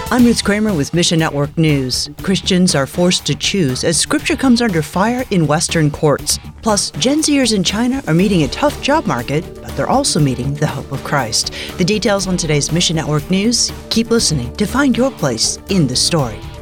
I'm Ruth Kramer with Mission Network News. Christians are forced to choose as Scripture comes under fire in Western courts. Plus, Gen Zers in China are meeting a tough job market, but they're also meeting the hope of Christ. The details on today's Mission Network News. Keep listening to find your place in the story.